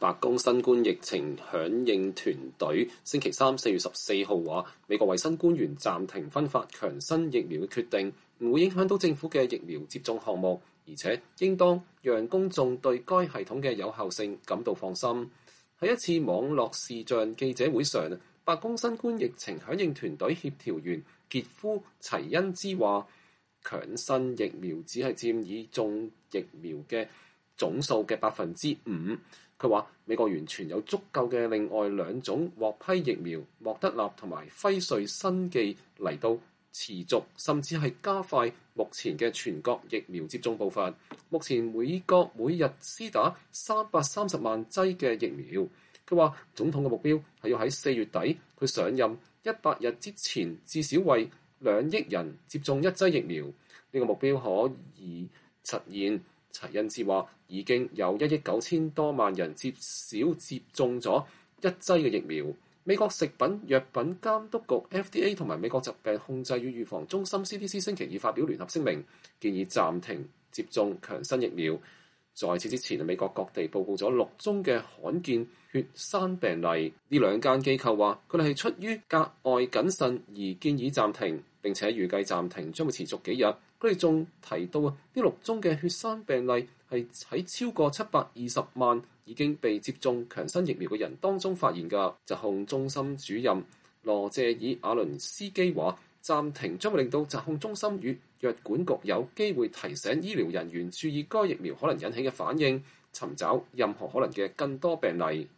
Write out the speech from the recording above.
白宮新冠疫情響應團隊星期三4月14號話，美國衛生官員暫停分發強生疫苗嘅決定，唔會影響到政府嘅疫苗接種項目，而且應當讓公眾對該系統嘅有效性感到放心。喺一次網絡視像記者會上，白宮新冠疫情響應團隊協調員傑夫齊恩茲話，強生疫苗只係佔已種疫苗嘅總數嘅5%。佢話美國完全有足夠嘅另外2種獲批疫苗，莫德納同埋輝瑞生技嚟到持續甚至係加快目前嘅全國疫苗接種步伐。目前美國每日施打330萬劑嘅疫苗。佢話總統嘅目標係要喺4月底佢上任100日之前至少為2億人接種1劑疫苗。呢個目標可以實現。齊恩茲話已經有1億9千多萬人至少接種咗1劑嘅疫苗。美國食品藥品監督局 FDA 同埋美國疾病控制與預防中心 CDC 星期二發表聯合聲明，建議暫停接種強生疫苗。在此之前，美國各地報告咗6宗嘅罕見血栓病例。呢2間機構話佢哋係出於格外謹慎而建議暫停，並且預計暫停將會持續幾日。佢哋仲提到呢6宗嘅血栓病例係喺超過720萬已經被接種強生疫苗嘅人當中發現㗎。疾控中心主任羅謝爾亞倫斯基話，暫停將會令到疾控中心與藥管局有機會提醒醫療人員注意該疫苗可能引起嘅反應，尋找任何可能嘅更多病例。